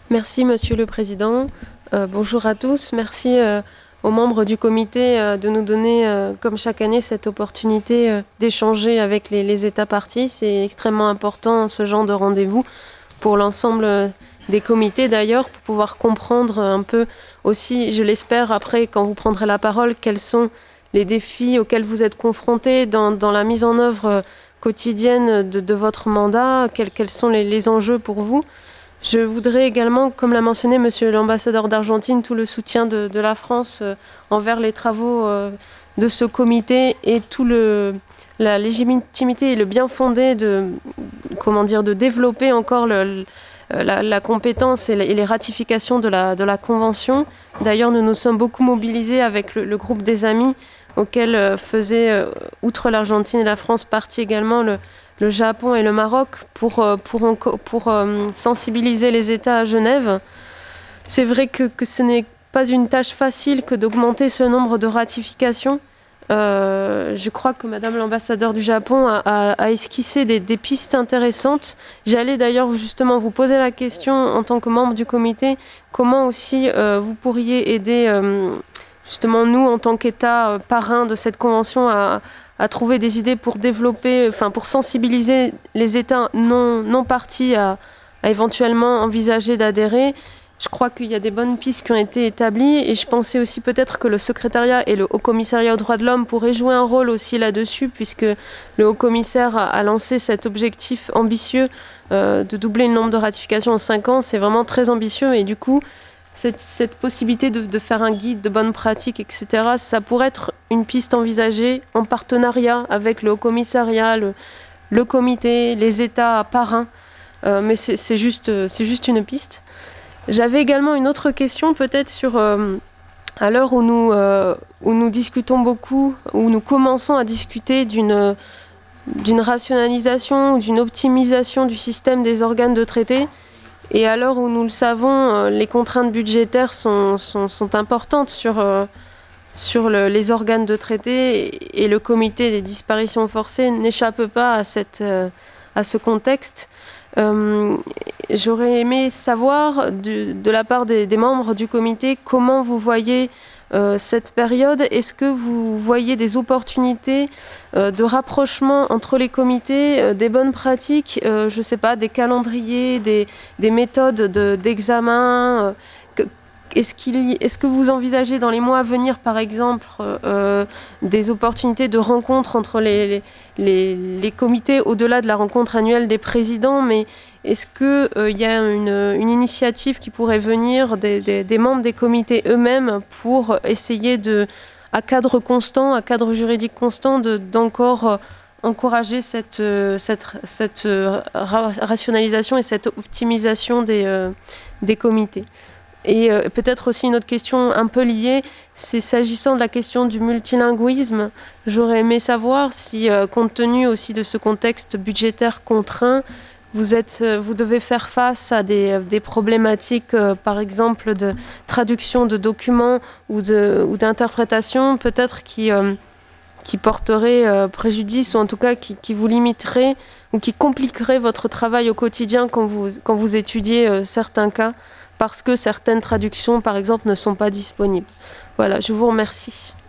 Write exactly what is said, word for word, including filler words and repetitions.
Merci, Monsieur le Président. Euh, bonjour à tous. Merci euh, aux membres du comité euh, de nous donner, euh, comme chaque année, cette opportunité euh, d'échanger avec les, les États parties. C'est extrêmement important, ce genre de rendez-vous, pour l'ensemble euh, des comités d'ailleurs, pour pouvoir comprendre un peu aussi, je l'espère, après, quand vous prendrez la parole, quels sont les défis auxquels vous êtes confrontés dans, dans la mise en œuvre euh, quotidienne de, de votre mandat, quels, quels sont les, les enjeux pour vous. Je voudrais également, comme l'a mentionné Monsieur l'ambassadeur d'Argentine, tout le soutien de, de la France euh, envers les travaux euh, de ce comité et tout le la légitimité et le bien fondé de comment dire de développer encore le, la, la compétence et, la, et les ratifications de la, de la convention. D'ailleurs, nous nous sommes beaucoup mobilisés avec le, le groupe des amis auquel euh, faisait, euh, outre l'Argentine et la France, partie également le, le Japon et le Maroc pour, euh, pour, pour, pour euh, sensibiliser les États à Genève. C'est vrai que, que ce n'est pas une tâche facile que d'augmenter ce nombre de ratifications. Euh, je crois que Madame l'ambassadeur du Japon a, a, a esquissé des, des pistes intéressantes. J'allais d'ailleurs justement vous poser la question en tant que membre du comité, comment aussi euh, vous pourriez aider euh, justement nous en tant qu'État euh, parrain de cette convention à, à trouver des idées pour développer, enfin pour sensibiliser les États non, non partis à, à éventuellement envisager d'adhérer. Je crois qu'il y a des bonnes pistes qui ont été établies et je pensais aussi peut-être que le secrétariat et le haut commissariat aux droits de l'homme pourraient jouer un rôle aussi là-dessus puisque le haut commissaire a, a lancé cet objectif ambitieux euh, de doubler le nombre de ratifications en cinq ans. C'est vraiment très ambitieux et du coup cette, cette possibilité de, de faire un guide de bonnes pratiques, et cetera, ça pourrait être une piste envisagée en partenariat avec le haut commissariat, le, le comité, les États parrains. Euh, mais c'est juste, c'est juste une piste. J'avais également une autre question peut-être sur, euh, à l'heure où, nous, euh, où nous discutons beaucoup, où nous commençons à discuter d'une d'une rationalisation, d'une optimisation du système des organes de traité, et à l'heure où nous le savons, euh, les contraintes budgétaires sont, sont, sont importantes sur, euh, sur le, les organes de traité, et, et le comité des disparitions forcées n'échappe pas à, cette, euh, à ce contexte. Euh, J'aurais aimé savoir de, de la part des, des, membres du comité comment vous voyez euh, cette période. Est-ce que vous voyez des opportunités euh, de rapprochement entre les comités, euh, des bonnes pratiques, euh, je ne sais pas, des calendriers, des, des méthodes d'examen de, euh, est-ce qu'il, est-ce que vous envisagez dans les mois à venir, par exemple, euh, des opportunités de rencontres entre les, les, les comités au-delà de la rencontre annuelle des présidents, mais est-ce qu'il euh, y a une, une initiative qui pourrait venir des, des, des membres des comités eux-mêmes pour essayer de, à cadre constant, à cadre juridique constant, de, d'encore euh, encourager cette, euh, cette, cette euh, ra- rationalisation et cette optimisation des, euh, des comités? Et euh, peut-être aussi une autre question un peu liée, c'est s'agissant de la question du multilinguisme. J'aurais aimé savoir si, euh, compte tenu aussi de ce contexte budgétaire contraint, vous, êtes, euh, vous devez faire face à des, des problématiques, euh, par exemple, de traduction de documents ou d'interprétation, ou peut-être qui, euh, qui porteraient euh, préjudice, ou en tout cas qui, qui vous limiteraient ou qui compliqueraient votre travail au quotidien quand vous, quand vous étudiez euh, certains cas, parce que certaines traductions, par exemple, ne sont pas disponibles. Voilà, je vous remercie.